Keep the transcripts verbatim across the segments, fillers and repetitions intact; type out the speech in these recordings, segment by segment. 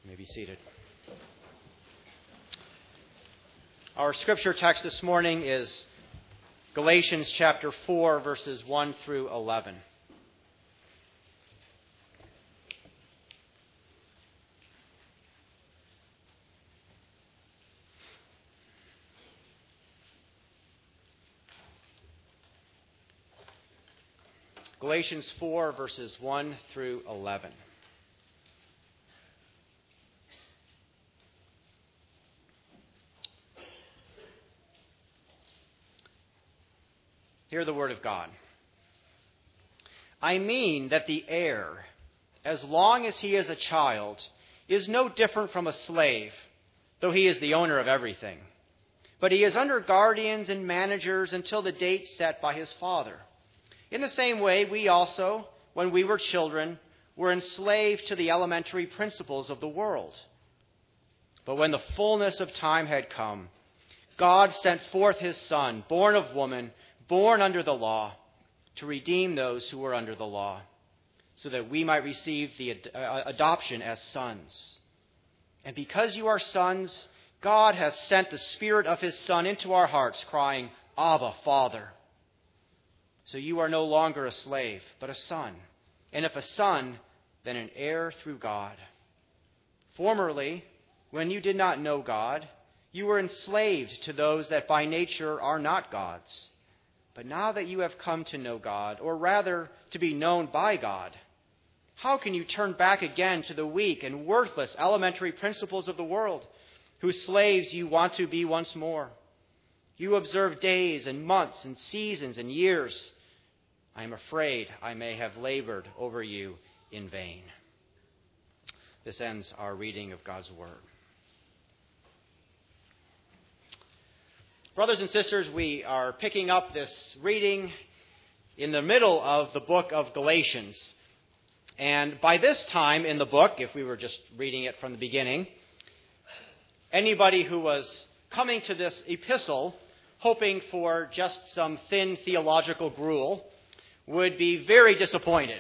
You may be seated. Our scripture text this morning is Galatians chapter four, verses one through eleven. Galatians four, verses one through eleven. Hear the word of God. I mean that the heir, as long as he is a child, is no different from a slave, though he is the owner of everything. But he is under guardians and managers until the date set by his father. In the same way, we also, when we were children, were enslaved to the elementary principles of the world. But when the fullness of time had come, God sent forth his Son, born of woman, born under the law, to redeem those who were under the law, so that we might receive the ad- uh, adoption as sons. And because you are sons, God has sent the Spirit of his Son into our hearts, crying, Abba, Father. So you are no longer a slave, but a son. And if a son, then an heir through God. Formerly, when you did not know God, you were enslaved to those that by nature are not God's. But now that you have come to know God, or rather to be known by God, how can you turn back again to the weak and worthless elementary principles of the world, whose slaves you want to be once more? You observe days and months and seasons and years. I am afraid I may have labored over you in vain. This ends our reading of God's Word. Brothers and sisters, we are picking up this reading in the middle of the book of Galatians. And by this time in the book, if we were just reading it from the beginning, anybody who was coming to this epistle hoping for just some thin theological gruel would be very disappointed.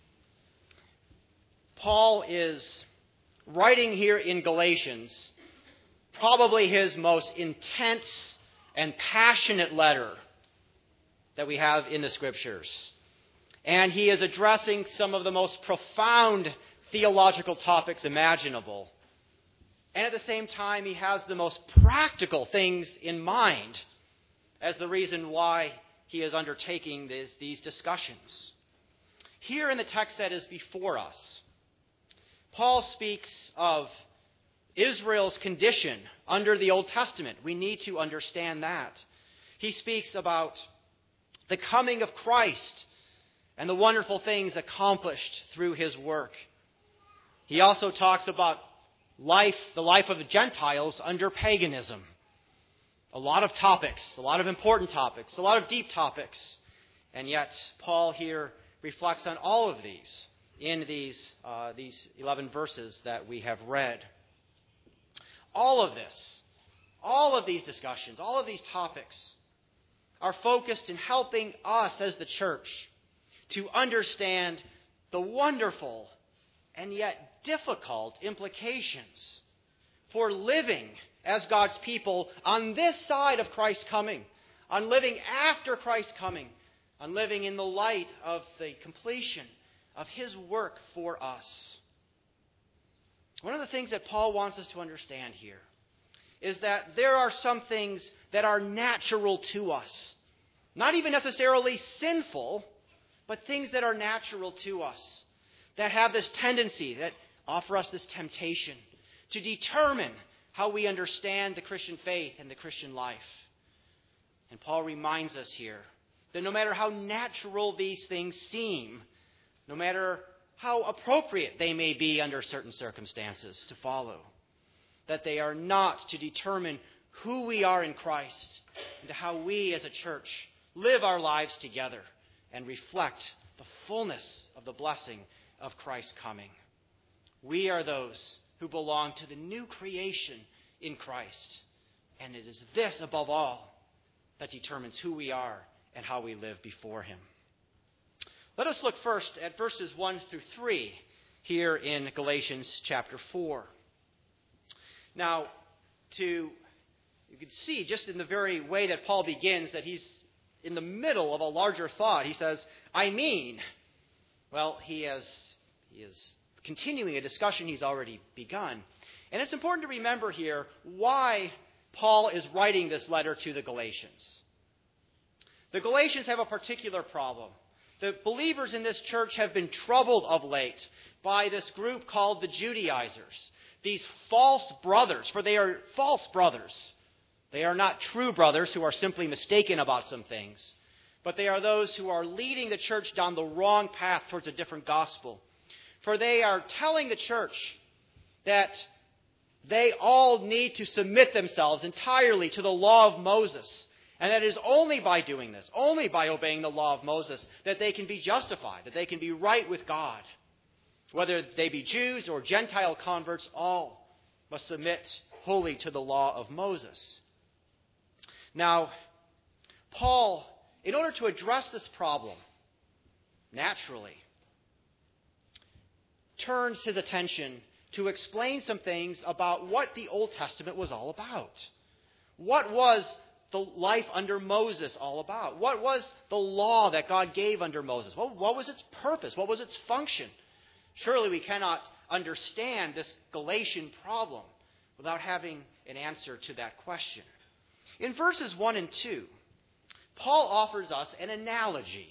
Paul is writing here in Galatians probably his most intense and passionate letter that we have in the Scriptures. And he is addressing some of the most profound theological topics imaginable. And at the same time, he has the most practical things in mind as the reason why he is undertaking this, these discussions. Here in the text that is before us, Paul speaks of Israel's condition under the Old Testament. We need to understand that. He speaks about the coming of Christ and the wonderful things accomplished through his work. He also talks about life, the life of the Gentiles under paganism. A lot of topics, a lot of important topics, a lot of deep topics. And yet, Paul here reflects on all of these in these, uh, these eleven verses that we have read. All of this, all of these discussions, all of these topics are focused in helping us as the church to understand the wonderful and yet difficult implications for living as God's people on this side of Christ's coming, on living after Christ's coming, on living in the light of the completion of his work for us. One of the things that Paul wants us to understand here is that there are some things that are natural to us. Not even necessarily sinful, but things that are natural to us, that have this tendency, that offer us this temptation to determine how we understand the Christian faith and the Christian life. And Paul reminds us here that no matter how natural these things seem, no matter how appropriate they may be under certain circumstances to follow, that they are not to determine who we are in Christ and to how we as a church live our lives together and reflect the fullness of the blessing of Christ's coming. We are those who belong to the new creation in Christ, and it is this above all that determines who we are and how we live before him. Let us look first at verses one through three here in Galatians chapter four. Now, to you can see just in the very way that Paul begins that he's in the middle of a larger thought. He says, I mean, well, he has he is continuing a discussion he's already begun. And it's important to remember here why Paul is writing this letter to the Galatians. The Galatians have a particular problem. The believers in this church have been troubled of late by this group called the Judaizers, these false brothers, for they are false brothers. They are not true brothers who are simply mistaken about some things, but they are those who are leading the church down the wrong path towards a different gospel. For they are telling the church that they all need to submit themselves entirely to the law of Moses. And that it is only by doing this, only by obeying the law of Moses, that they can be justified, that they can be right with God. Whether they be Jews or Gentile converts, all must submit wholly to the law of Moses. Now, Paul, in order to address this problem, naturally, turns his attention to explain some things about what the Old Testament was all about. What was the life under Moses all about? What was the law that God gave under Moses? What, what was its purpose? What was its function? Surely we cannot understand this Galatian problem without having an answer to that question. In verses one and two, Paul offers us an analogy.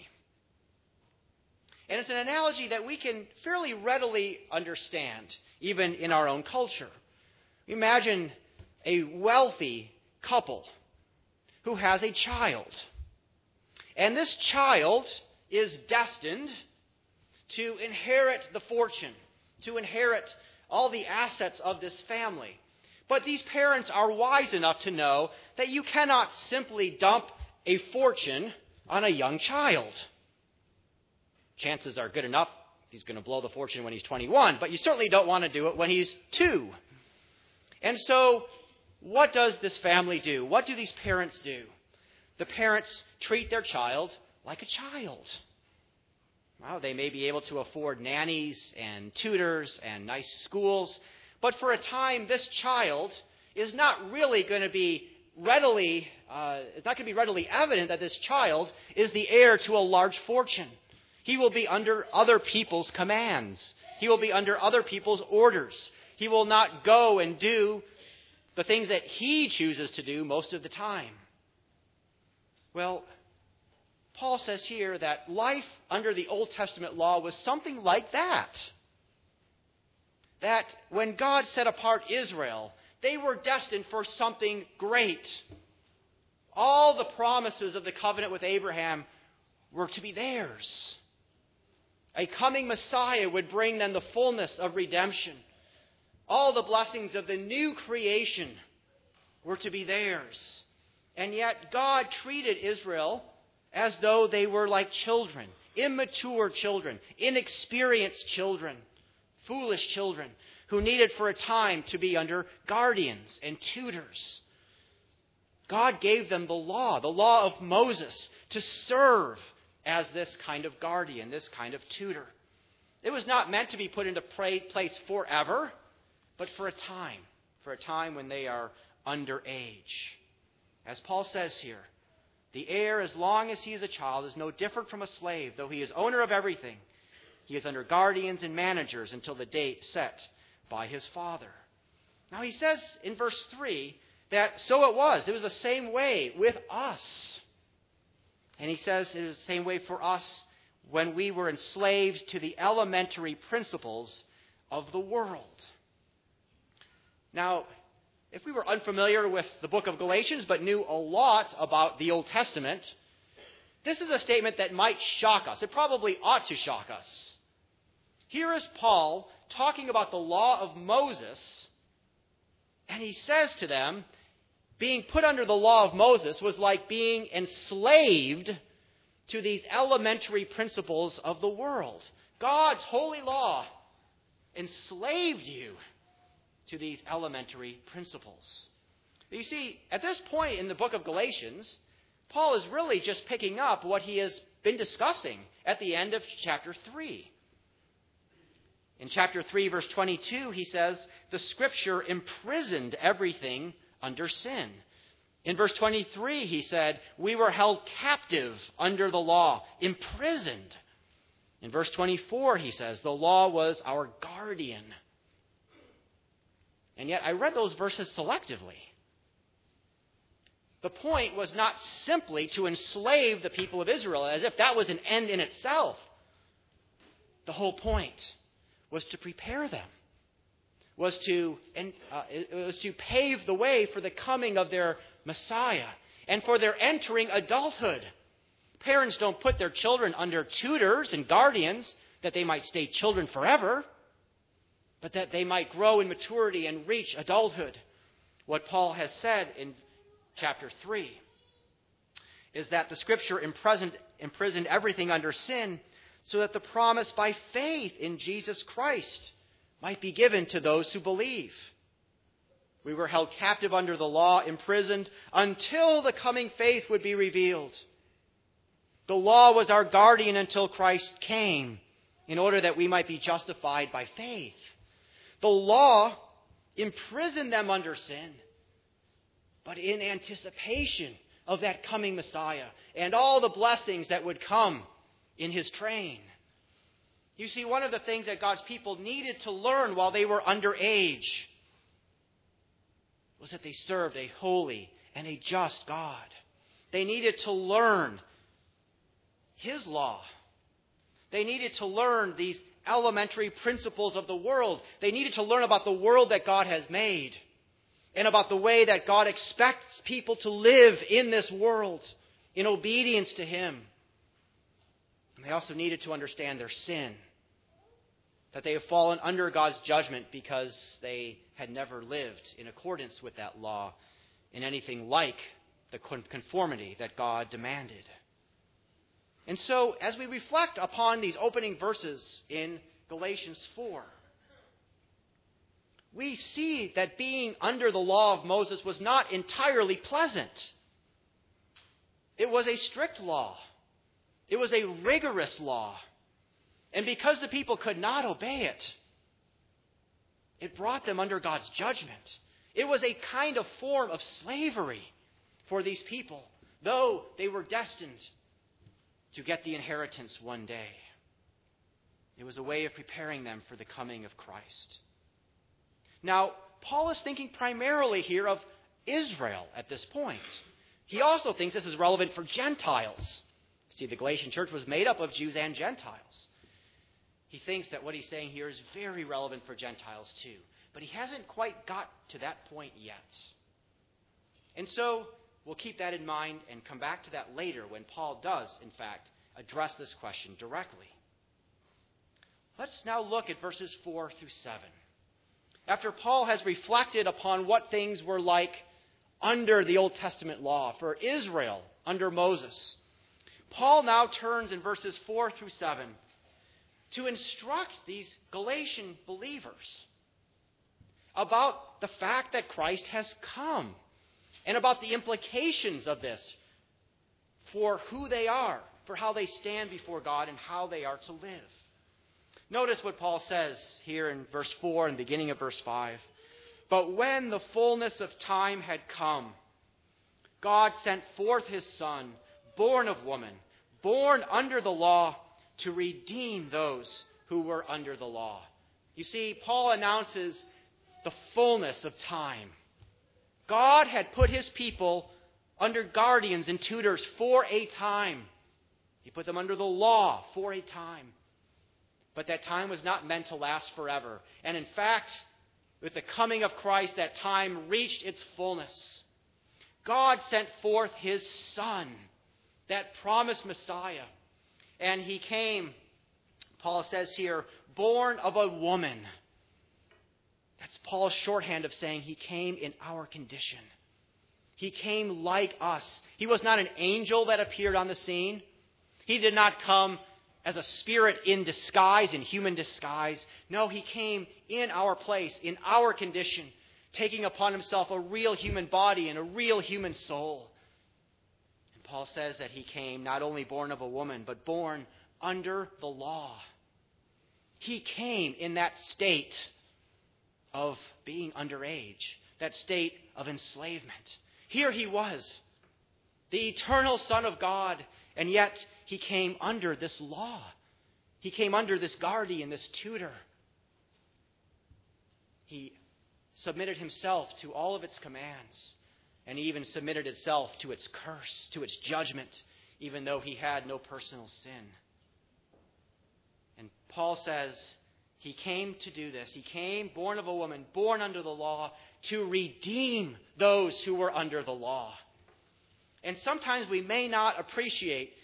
And it's an analogy that we can fairly readily understand, even in our own culture. Imagine a wealthy couple who has a child. And this child is destined to inherit the fortune, to inherit all the assets of this family. But these parents are wise enough to know that you cannot simply dump a fortune on a young child. Chances are good enough he's going to blow the fortune when he's twenty-one, but you certainly don't want to do it when he's two. And so, what does this family do? What do these parents do? The parents treat their child like a child. Well, they may be able to afford nannies and tutors and nice schools, but for a time, this child is not really going to be readily, uh, it's not going to be readily evident that this child is the heir to a large fortune. He will be under other people's commands. He will be under other people's orders. He will not go and do the things that he chooses to do most of the time. Well, Paul says here that life under the Old Testament law was something like that. That when God set apart Israel, they were destined for something great. All the promises of the covenant with Abraham were to be theirs. A coming Messiah would bring them the fullness of redemption. All the blessings of the new creation were to be theirs. And yet God treated Israel as though they were like children, immature children, inexperienced children, foolish children, who needed for a time to be under guardians and tutors. God gave them the law, the law of Moses, to serve as this kind of guardian, this kind of tutor. It was not meant to be put into place forever, but for a time, for a time when they are underage. As Paul says here, the heir, as long as he is a child, is no different from a slave, though he is owner of everything. He is under guardians and managers until the date set by his father. Now he says in verse three that so it was. It was the same way with us. And he says it was the same way for us when we were enslaved to the elementary principles of the world. Now, if we were unfamiliar with the book of Galatians but knew a lot about the Old Testament, this is a statement that might shock us. It probably ought to shock us. Here is Paul talking about the law of Moses, and he says to them, being put under the law of Moses was like being enslaved to these elementary principles of the world. God's holy law enslaved you to these elementary principles. You see, at this point in the book of Galatians, Paul is really just picking up what he has been discussing at the end of chapter three. In chapter three, verse twenty-two, he says, the Scripture imprisoned everything under sin. In verse twenty-three, he said, we were held captive under the law, imprisoned. In verse twenty-four, he says, the law was our guardian. And yet, I read those verses selectively. The point was not simply to enslave the people of Israel, as if that was an end in itself. The whole point was to prepare them, was to, and, uh, it was to pave the way for the coming of their Messiah and for their entering adulthood. Parents don't put their children under tutors and guardians that they might stay children forever, but that they might grow in maturity and reach adulthood. What Paul has said in chapter three is that the Scripture imprisoned, imprisoned everything under sin so that the promise by faith in Jesus Christ might be given to those who believe. We were held captive under the law, imprisoned, until the coming faith would be revealed. The law was our guardian until Christ came, in order that we might be justified by faith. The law imprisoned them under sin, but in anticipation of that coming Messiah and all the blessings that would come in his train. You see, one of the things that God's people needed to learn while they were under age was that they served a holy and a just God. They needed to learn his law. They needed to learn these elementary principles of the world. They needed to learn about the world that God has made and about the way that God expects people to live in this world in obedience to him. And they also needed to understand their sin, that they have fallen under God's judgment because they had never lived in accordance with that law in anything like the conformity that God demanded. And so, as we reflect upon these opening verses in Galatians four, we see that being under the law of Moses was not entirely pleasant. It was a strict law. It was a rigorous law. And because the people could not obey it, it brought them under God's judgment. It was a kind of form of slavery for these people, though they were destined to get the inheritance one day. It was a way of preparing them for the coming of Christ. Now, Paul is thinking primarily here of Israel at this point. He also thinks this is relevant for Gentiles. See, the Galatian church was made up of Jews and Gentiles. He thinks that what he's saying here is very relevant for Gentiles too. But he hasn't quite got to that point yet. And so, we'll keep that in mind and come back to that later when Paul does, in fact, address this question directly. Let's now look at verses four through seven. After Paul has reflected upon what things were like under the Old Testament law for Israel under Moses, Paul now turns in verses four through seven to instruct these Galatian believers about the fact that Christ has come and about the implications of this for who they are, for how they stand before God and how they are to live. Notice what Paul says here in verse four and beginning of verse five. But when the fullness of time had come, God sent forth his Son, born of woman, born under the law, to redeem those who were under the law. You see, Paul announces the fullness of time. God had put his people under guardians and tutors for a time. He put them under the law for a time. But that time was not meant to last forever. And in fact, with the coming of Christ, that time reached its fullness. God sent forth his Son, that promised Messiah. And he came, Paul says here, born of a woman. That's Paul's shorthand of saying he came in our condition. He came like us. He was not an angel that appeared on the scene. He did not come as a spirit in disguise, in human disguise. No, he came in our place, in our condition, taking upon himself a real human body and a real human soul. And Paul says that he came not only born of a woman, but born under the law. He came in that state of being underage, that state of enslavement. Here he was, the eternal Son of God, and yet he came under this law. He came under this guardian, this tutor. He submitted himself to all of its commands, and he even submitted itself to its curse, to its judgment, even though he had no personal sin. And Paul says he came to do this. He came, born of a woman, born under the law, to redeem those who were under the law. And sometimes we may not appreciate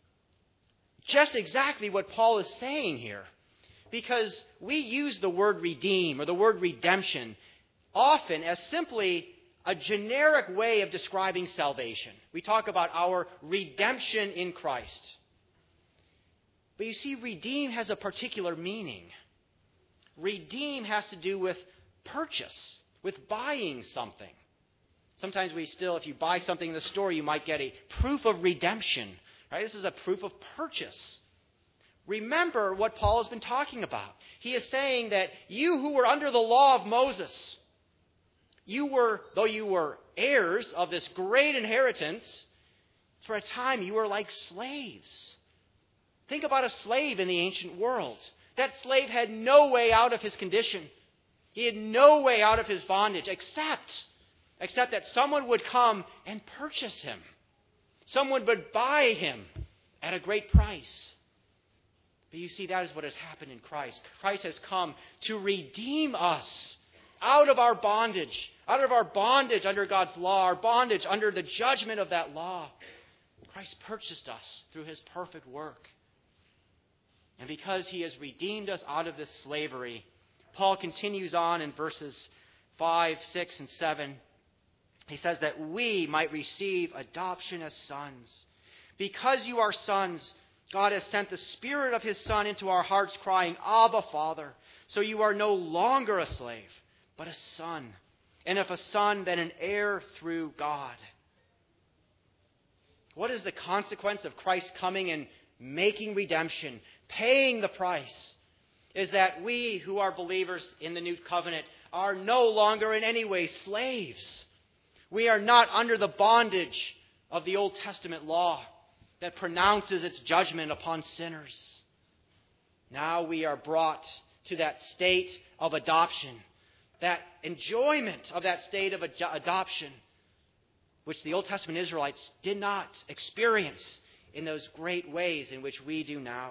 just exactly what Paul is saying here, because we use the word redeem or the word redemption often as simply a generic way of describing salvation. We talk about our redemption in Christ. But you see, redeem has a particular meaning. Redeem has to do with purchase, with buying something. Sometimes we still, if you buy something in the store, you might get a proof of redemption. Right? This is a proof of purchase. Remember what Paul has been talking about. He is saying that you who were under the law of Moses, you were, though you were heirs of this great inheritance, for a time you were like slaves. Think about a slave in the ancient world. That slave had no way out of his condition. He had no way out of his bondage except, except that someone would come and purchase him. Someone would buy him at a great price. But you see, that is what has happened in Christ. Christ has come to redeem us out of our bondage, out of our bondage under God's law, our bondage under the judgment of that law. Christ purchased us through his perfect work. And because he has redeemed us out of this slavery, Paul continues on in verses five, six, and seven. He says that we might receive adoption as sons. Because you are sons, God has sent the Spirit of his Son into our hearts, crying, Abba, Father. So you are no longer a slave, but a son. And if a son, then an heir through God. What is the consequence of Christ coming and making redemption, paying the price? Is that we who are believers in the new covenant are no longer in any way slaves. We are not under the bondage of the Old Testament law that pronounces its judgment upon sinners. Now we are brought to that state of adoption, that enjoyment of that state of ad- adoption, which the Old Testament Israelites did not experience in those great ways in which we do now.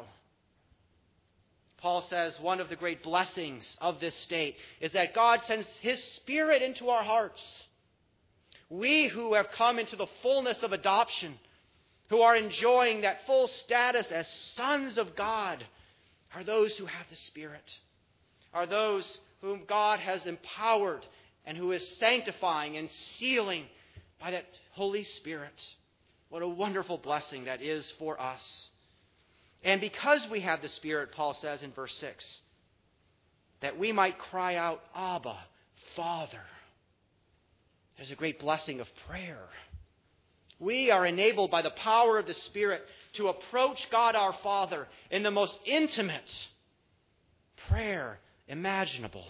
Paul says one of the great blessings of this state is that God sends his Spirit into our hearts. We who have come into the fullness of adoption, who are enjoying that full status as sons of God, are those who have the Spirit, are those whom God has empowered and who is sanctifying and sealing by that Holy Spirit. What a wonderful blessing that is for us. And because we have the Spirit, Paul says in verse six, that we might cry out, Abba, Father. There's a great blessing of prayer. We are enabled by the power of the Spirit to approach God our Father in the most intimate prayer imaginable.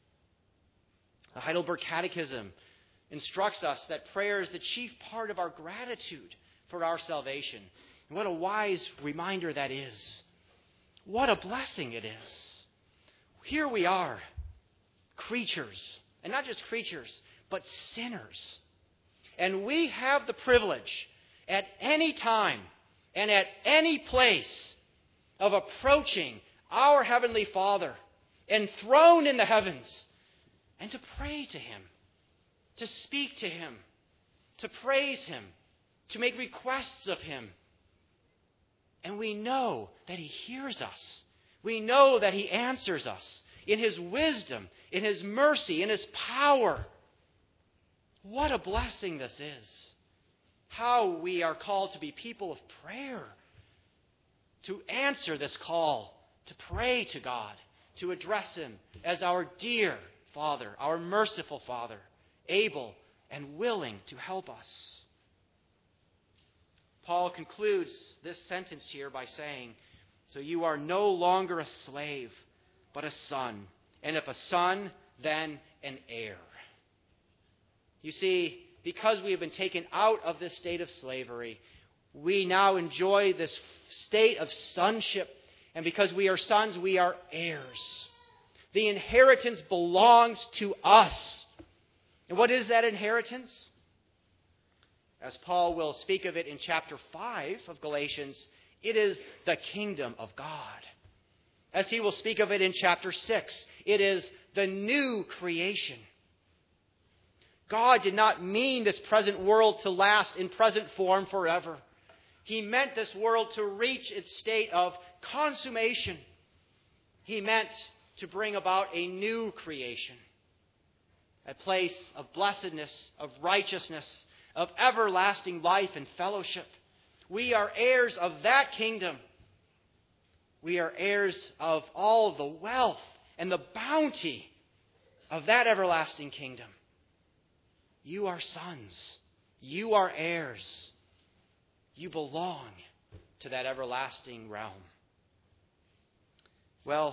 The Heidelberg Catechism instructs us that prayer is the chief part of our gratitude for our salvation. And what a wise reminder that is. What a blessing it is. Here we are, creatures, and not just creatures, but sinners. And we have the privilege at any time and at any place of approaching our Heavenly Father enthroned in the heavens and to pray to him, to speak to him, to praise him, to make requests of him. And we know that he hears us. We know that he answers us in his wisdom, in his mercy, in his power. What a blessing this is. How we are called to be people of prayer, to answer this call, to pray to God, to address him as our dear Father, our merciful Father, able and willing to help us. Paul concludes this sentence here by saying, so you are no longer a slave, but a son. And if a son, then an heir. You see, because we have been taken out of this state of slavery, we now enjoy this state of sonship. And because we are sons, we are heirs. The inheritance belongs to us. And what is that inheritance? As Paul will speak of it in chapter five of Galatians, it is the kingdom of God. As he will speak of it in chapter six, it is the new creation. God did not mean this present world to last in present form forever. He meant this world to reach its state of consummation. He meant to bring about a new creation, a place of blessedness, of righteousness, of everlasting life and fellowship. We are heirs of that kingdom. We are heirs of all the wealth and the bounty of that everlasting kingdom. You are sons. You are heirs. You belong to that everlasting realm. Well,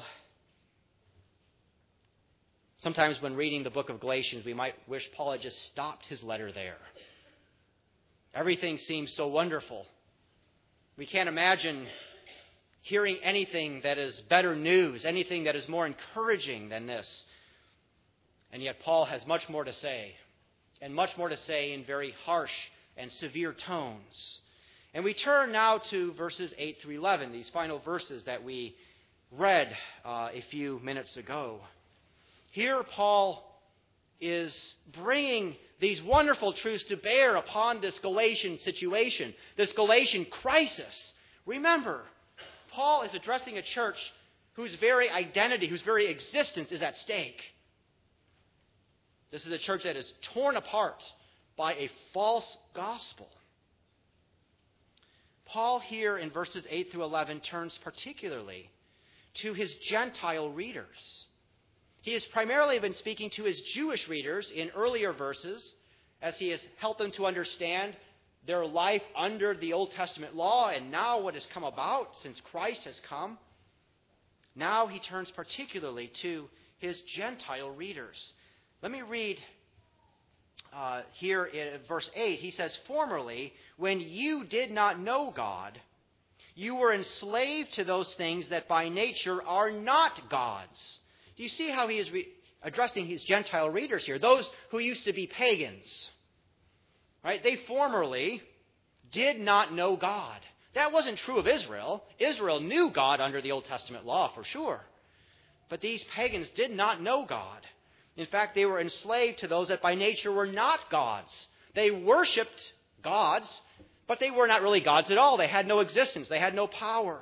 sometimes when reading the book of Galatians, we might wish Paul had just stopped his letter there. Everything seems so wonderful. We can't imagine hearing anything that is better news, anything that is more encouraging than this. And yet Paul has much more to say, and much more to say in very harsh and severe tones. And we turn now to verses eight through eleven, these final verses that we read uh, a few minutes ago. Here Paul is bringing these wonderful truths to bear upon this Galatian situation, this Galatian crisis. Remember, Paul is addressing a church whose very identity, whose very existence is at stake. This is a church that is torn apart by a false gospel. Paul here in verses eight through eleven turns particularly to his Gentile readers. He has primarily been speaking to his Jewish readers in earlier verses as he has helped them to understand their life under the Old Testament law and now what has come about since Christ has come. Now he turns particularly to his Gentile readers. Let me read uh, here in verse eight. He says, "Formerly, when you did not know God, you were enslaved to those things that by nature are not God's." Do you see how he is re- addressing his Gentile readers here? Those who used to be pagans. Right? They formerly did not know God. That wasn't true of Israel. Israel knew God under the Old Testament law for sure. But these pagans did not know God. In fact, they were enslaved to those that by nature were not gods. They worshipped gods, but they were not really gods at all. They had no existence. They had no power.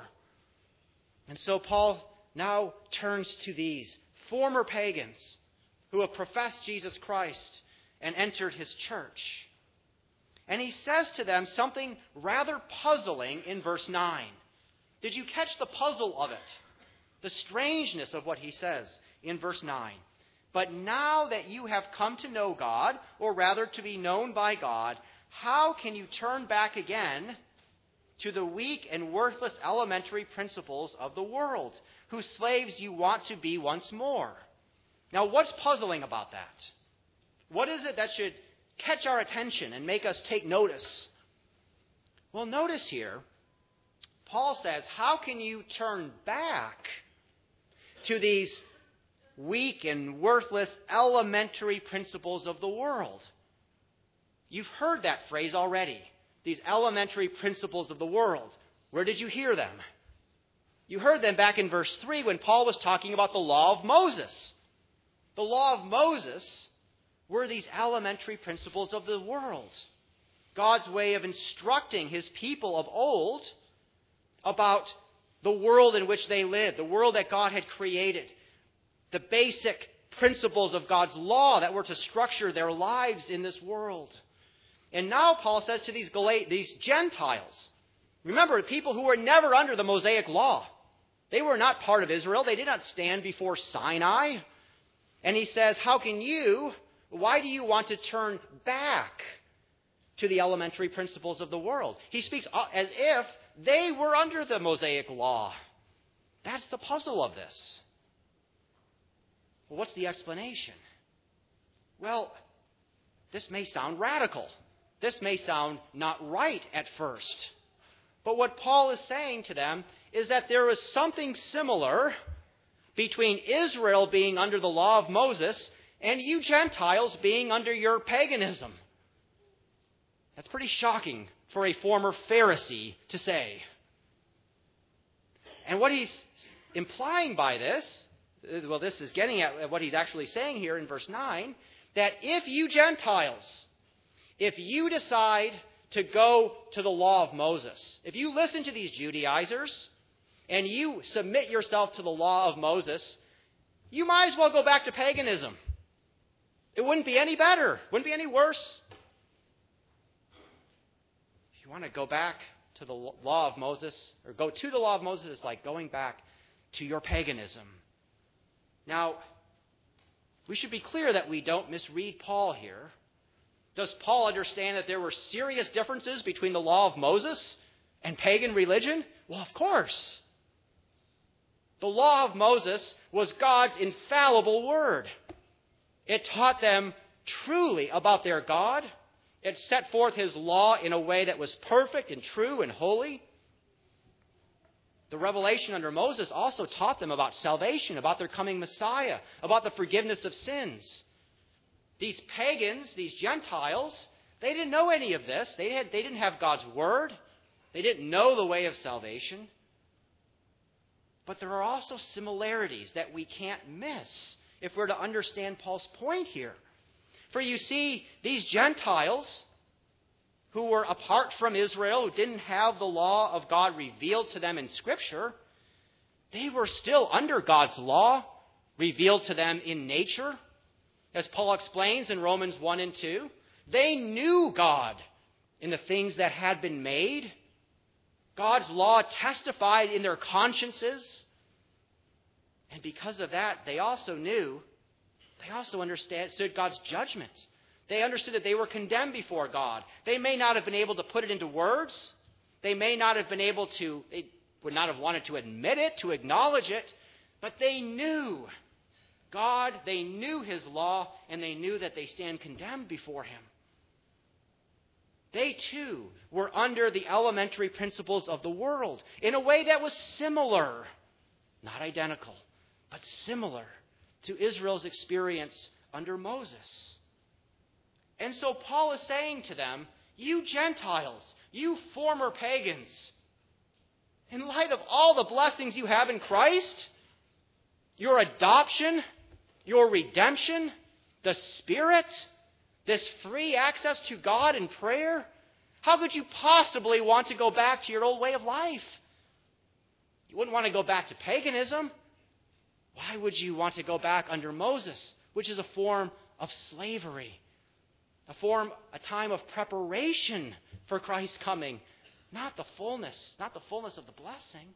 And so Paul now turns to these former pagans who have professed Jesus Christ and entered his church. And he says to them something rather puzzling in verse nine. Did you catch the puzzle of it? The strangeness of what he says in verse nine. "But now that you have come to know God, or rather to be known by God, how can you turn back again to the weak and worthless elementary principles of the world, whose slaves you want to be once more?" Now, what's puzzling about that? What is it that should catch our attention and make us take notice? Well, notice here, Paul says, how can you turn back to these weak and worthless elementary principles of the world? You've heard that phrase already. These elementary principles of the world. Where did you hear them? You heard them back in verse three when Paul was talking about the law of Moses. The law of Moses were these elementary principles of the world. God's way of instructing his people of old about the world in which they lived, the world that God had created, the basic principles of God's law that were to structure their lives in this world. And now Paul says to these, Gal- these Gentiles, remember, people who were never under the Mosaic law. They were not part of Israel. They did not stand before Sinai. And he says, how can you, why do you want to turn back to the elementary principles of the world? He speaks as if they were under the Mosaic law. That's the puzzle of this. Well, what's the explanation? Well, this may sound radical. This may sound not right at first. But what Paul is saying to them is that there is something similar between Israel being under the law of Moses and you Gentiles being under your paganism. That's pretty shocking for a former Pharisee to say. And what he's implying by this, well, this is getting at what he's actually saying here in verse nine, that if you Gentiles, if you decide to go to the law of Moses, if you listen to these Judaizers and you submit yourself to the law of Moses, you might as well go back to paganism. It wouldn't be any better, wouldn't be any worse. If you want to go back to the law of Moses, or go to the law of Moses, it's like going back to your paganism. Now, we should be clear that we don't misread Paul here. Does Paul understand that there were serious differences between the law of Moses and pagan religion? Well, of course. The law of Moses was God's infallible word. It taught them truly about their God. It set forth his law in a way that was perfect and true and holy. The revelation under Moses also taught them about salvation, about their coming Messiah, about the forgiveness of sins. These pagans, these Gentiles, they didn't know any of this. They, had, they didn't have God's word. They didn't know the way of salvation. But there are also similarities that we can't miss if we're to understand Paul's point here. For you see, these Gentiles who were apart from Israel, who didn't have the law of God revealed to them in Scripture, they were still under God's law revealed to them in nature. As Paul explains in Romans one and two, they knew God in the things that had been made. God's law testified in their consciences. And because of that, they also knew, they also understood God's judgment. They understood that they were condemned before God. They may not have been able to put it into words. They may not have been able to, they would not have wanted to admit it, to acknowledge it. But they knew God, they knew his law, and they knew that they stand condemned before him. They too were under the elementary principles of the world in a way that was similar, not identical, but similar to Israel's experience under Moses. And so Paul is saying to them, you Gentiles, you former pagans, in light of all the blessings you have in Christ, your adoption, your redemption, the Spirit, this free access to God in prayer, how could you possibly want to go back to your old way of life? You wouldn't want to go back to paganism. Why would you want to go back under Moses, which is a form of slavery, a form, a time of preparation for Christ's coming, not the fullness, not the fullness of the blessing.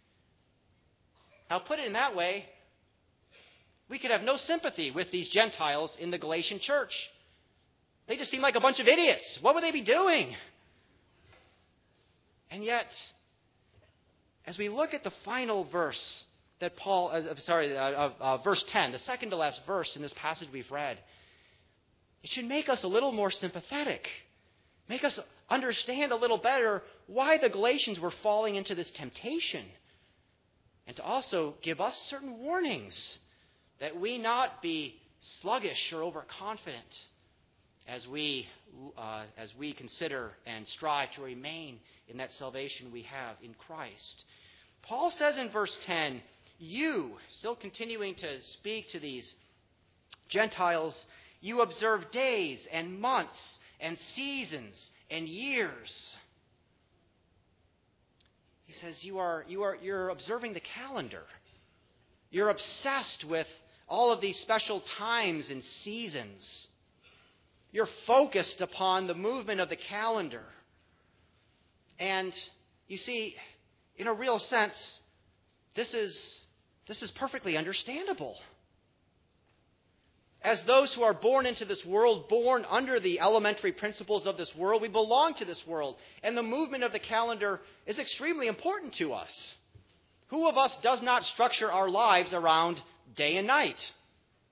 Now, put it in that way, we could have no sympathy with these Gentiles in the Galatian church. They just seem like a bunch of idiots. What would they be doing? And yet, as we look at the final verse that Paul, uh, sorry, uh, uh, verse ten, the second to last verse in this passage we've read, it should make us a little more sympathetic, make us understand a little better why the Galatians were falling into this temptation, and to also give us certain warnings that we not be sluggish or overconfident as we uh, as we consider and strive to remain in that salvation we have in Christ. Paul says in verse ten, you, still continuing to speak to these Gentiles, you observe days and months and seasons and years. He says you are you are you're observing the calendar. You're obsessed with all of these special times and seasons. You're focused upon the movement of the calendar. And you see, in a real sense, this is this is perfectly understandable. As those who are born into this world, born under the elementary principles of this world, we belong to this world. And the movement of the calendar is extremely important to us. Who of us does not structure our lives around day and night?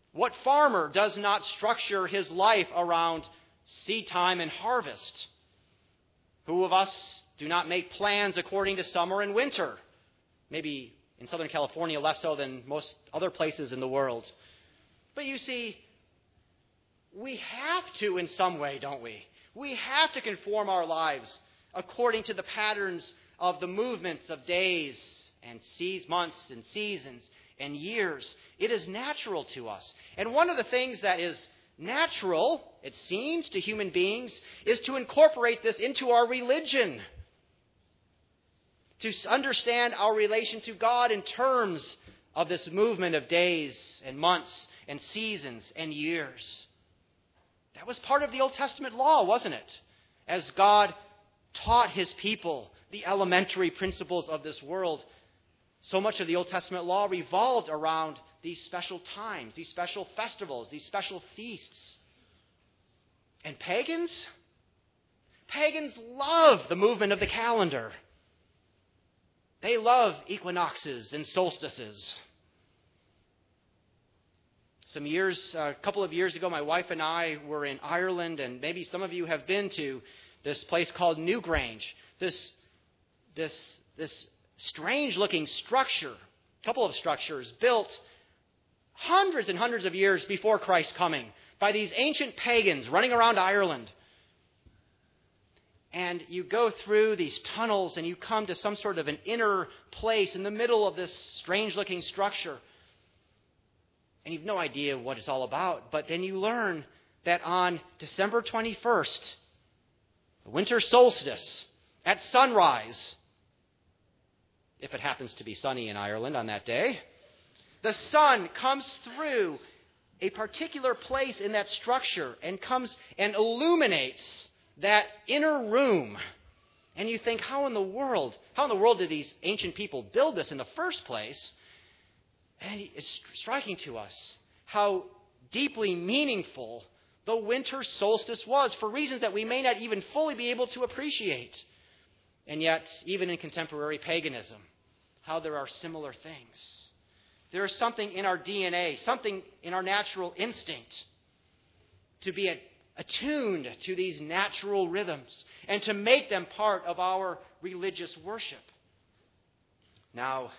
What farmer does not structure his life around seed time and harvest? Who of us do not make plans according to summer and winter? Maybe in Southern California less so than most other places in the world. But you see, we have to in some way, don't we? We have to conform our lives according to the patterns of the movements of days and seas, months and seasons and years. It is natural to us. And one of the things that is natural, it seems, to human beings is to incorporate this into our religion. To understand our relation to God in terms of this movement of days and months and seasons and years. That was part of the Old Testament law, wasn't it? As God taught his people the elementary principles of this world, so much of the Old Testament law revolved around these special times, these special festivals, these special feasts. And pagans? Pagans love the movement of the calendar. They love equinoxes and solstices. Some years, a couple of years ago, my wife and I were in Ireland, and maybe some of you have been to this place called Newgrange. This, this, this strange-looking structure, a couple of structures built hundreds and hundreds of years before Christ's coming by these ancient pagans running around Ireland. And you go through these tunnels and you come to some sort of an inner place in the middle of this strange-looking structure. And you've no idea what it's all about. But then you learn that on December twenty-first, the winter solstice, at sunrise, if it happens to be sunny in Ireland on that day, the sun comes through a particular place in that structure and comes and illuminates that inner room. And you think, how in the world, how in the world did these ancient people build this in the first place? And it's striking to us how deeply meaningful the winter solstice was for reasons that we may not even fully be able to appreciate. And yet, even in contemporary paganism, how there are similar things. There is something in our D N A, something in our natural instinct to be attuned to these natural rhythms and to make them part of our religious worship. Now,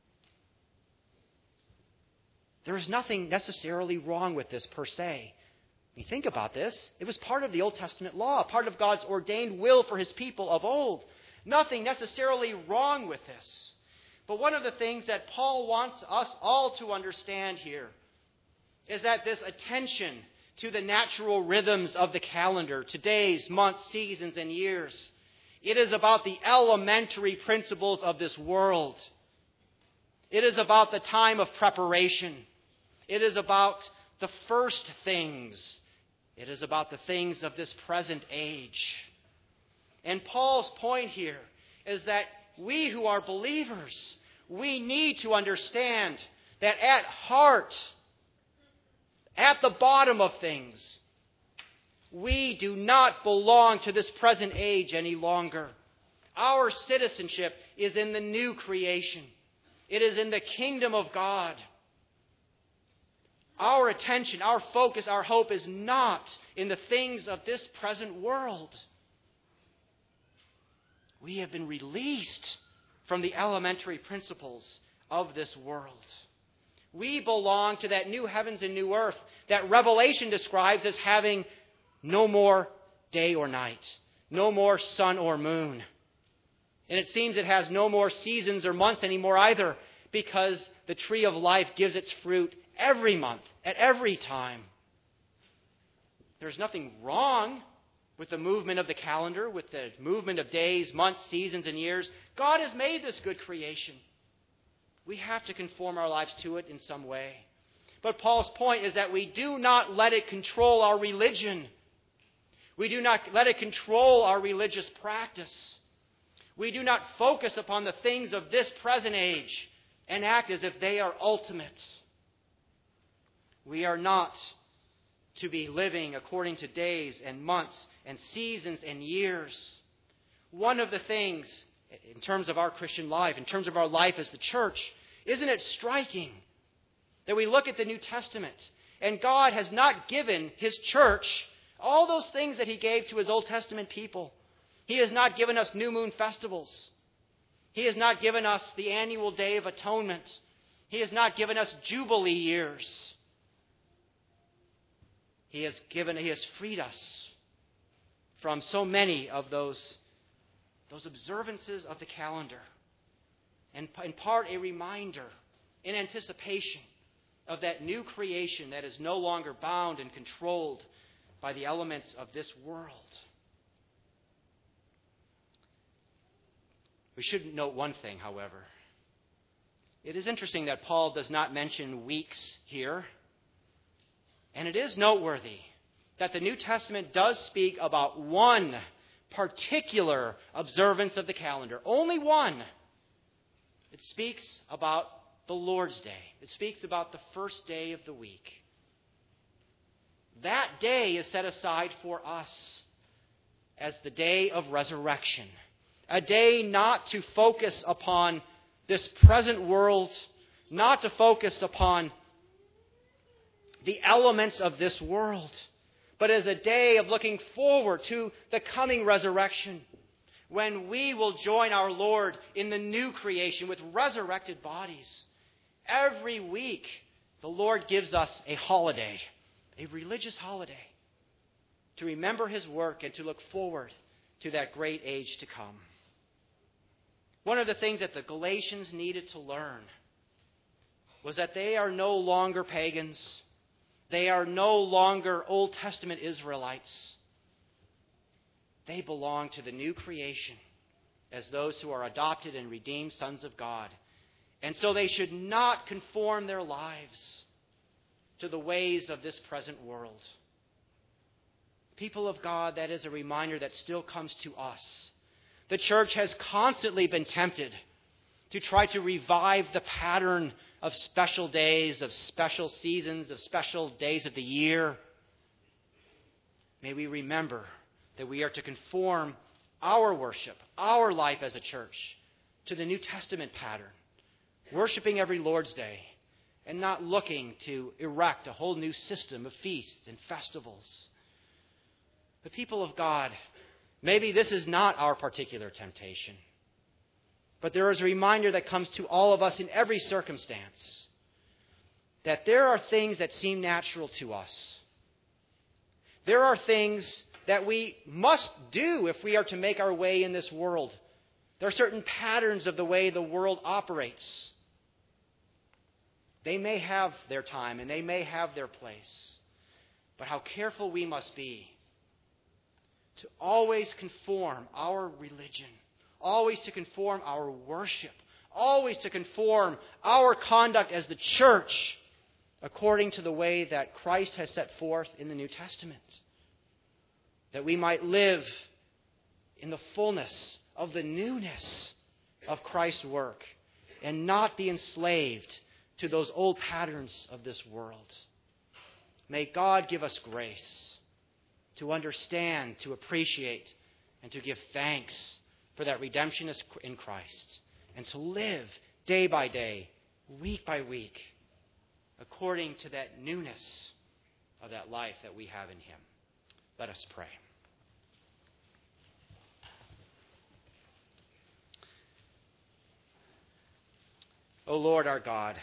there is nothing necessarily wrong with this per se. When you think about this, it was part of the Old Testament law, part of God's ordained will for his people of old. Nothing necessarily wrong with this. But one of the things that Paul wants us all to understand here is that this attention to the natural rhythms of the calendar, to days, months, seasons, and years, it is about the elementary principles of this world. It is about the time of preparation. It is about the first things. It is about the things of this present age. And Paul's point here is that we who are believers, we need to understand that at heart, at the bottom of things, we do not belong to this present age any longer. Our citizenship is in the new creation. It is in the kingdom of God. Our attention, our focus, our hope is not in the things of this present world. We have been released from the elementary principles of this world. We belong to that new heavens and new earth that Revelation describes as having no more day or night, no more sun or moon. And it seems it has no more seasons or months anymore either, because the tree of life gives its fruit every month, at every time. There's nothing wrong with the movement of the calendar, with the movement of days, months, seasons, and years. God has made this good creation. We have to conform our lives to it in some way. But Paul's point is that we do not let it control our religion. We do not let it control our religious practice. We do not focus upon the things of this present age and act as if they are ultimate. We are not to be living according to days and months and seasons and years. One of the things, in terms of our Christian life, in terms of our life as the church, isn't it striking that we look at the New Testament And God has not given His church all those things that He gave to His Old Testament people. He has not given us new moon festivals. He has not given us the annual Day of Atonement. He has not given us Jubilee years. He has given, He has freed us from so many of those, those observances of the calendar. And in part a reminder, in anticipation of that new creation that is no longer bound and controlled by the elements of this world. We should note one thing, however. It is interesting that Paul does not mention weeks here. And it is noteworthy that the New Testament does speak about one particular observance of the calendar. Only one. It speaks about the Lord's Day. It speaks about the first day of the week. That day is set aside for us as the day of resurrection. A day not to focus upon this present world, not to focus upon the elements of this world, but as a day of looking forward to the coming resurrection, when we will join our Lord in the new creation with resurrected bodies. Every week, the Lord gives us a holiday, a religious holiday, to remember His work and to look forward to that great age to come. One of the things that the Galatians needed to learn was that they are no longer pagans. They are no longer Old Testament Israelites. They belong to the new creation as those who are adopted and redeemed sons of God. And so they should not conform their lives to the ways of this present world. People of God, that is a reminder that still comes to us. The church has constantly been tempted to try to revive the pattern of special days, of special seasons, of special days of the year. May we remember that we are to conform our worship, our life as a church, to the New Testament pattern, worshiping every Lord's Day and not looking to erect a whole new system of feasts and festivals. The people of God, maybe this is not our particular temptation, but there is a reminder that comes to all of us in every circumstance that there are things that seem natural to us. There are things that we must do if we are to make our way in this world. There are certain patterns of the way the world operates. They may have their time and they may have their place. But how careful we must be to always conform our religion, always to conform our worship, always to conform our conduct as the church according to the way that Christ has set forth in the New Testament. That we might live in the fullness of the newness of Christ's work and not be enslaved to those old patterns of this world. May God give us grace to understand, to appreciate, and to give thanks for that redemption in Christ, and to live day by day, week by week, according to that newness of that life that we have in Him. Let us pray. O Lord our God,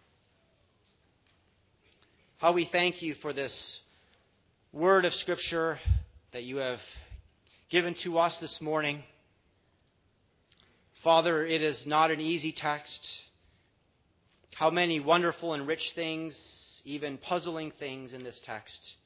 how we thank You for this word of Scripture that You have given to us this morning. Father, it is not an easy text. How many wonderful and rich things, even puzzling things in this text.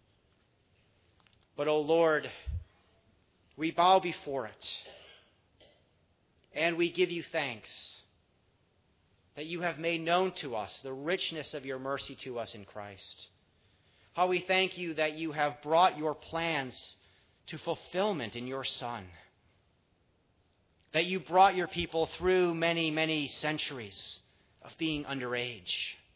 But, O Lord, we bow before it, and we give You thanks that You have made known to us the richness of Your mercy to us in Christ. How we thank You that You have brought Your plans to fulfillment in Your Son. That You brought Your people through many, many centuries of being underage.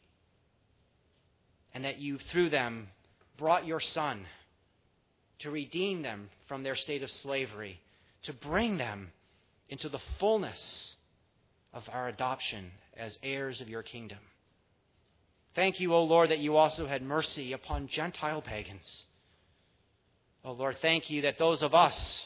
And that You, through them, brought Your Son to redeem them from their state of slavery, to bring them into the fullness of our adoption as heirs of Your kingdom. Thank you, O Lord, that you also had mercy upon Gentile pagans. O Lord, thank you that those of us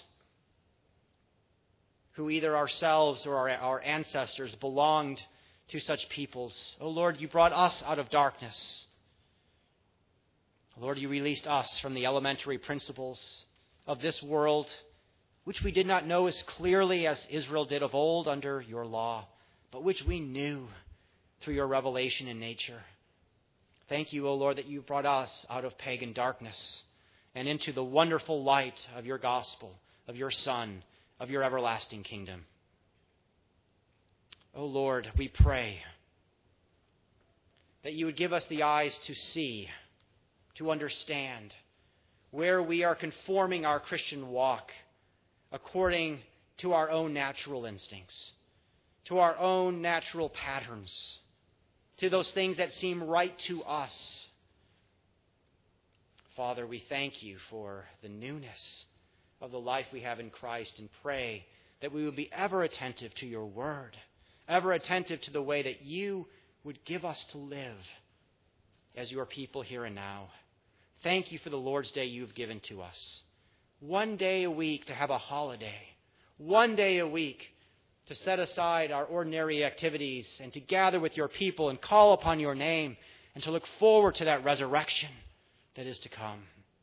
who either ourselves or our, our ancestors belonged to such peoples, O Lord, you brought us out of darkness. Lord, you released us from the elementary principles of this world, which we did not know as clearly as Israel did of old under your law, but which we knew through your revelation in nature. Thank you, O Lord, that you brought us out of pagan darkness and into the wonderful light of your gospel, of your Son, of your everlasting kingdom. O Lord, we pray that you would give us the eyes to see, to understand where we are conforming our Christian walk according to our own natural instincts, to our own natural patterns, to those things that seem right to us. Father, we thank you for the newness of the life we have in Christ and pray that we would be ever attentive to your word, ever attentive to the way that you would give us to live as your people here and now. Thank you for the Lord's Day you've given to us. One day a week to have a holiday. One day a week to set aside our ordinary activities and to gather with your people and call upon your name and to look forward to that resurrection that is to come.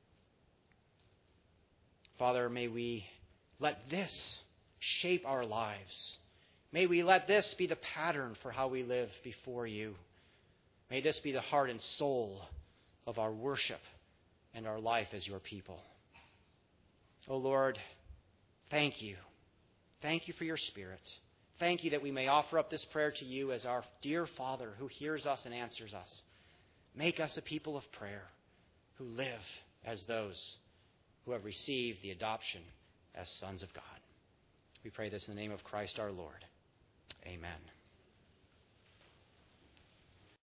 Father, may we let this shape our lives. May we let this be the pattern for how we live before you. May this be the heart and soul of our worship and our life as your people. Oh Lord, thank you. Thank you for your Spirit. Thank you that we may offer up this prayer to you as our dear Father who hears us and answers us. Make us a people of prayer who live as those who have received the adoption as sons of God. We pray this in the name of Christ our Lord. Amen.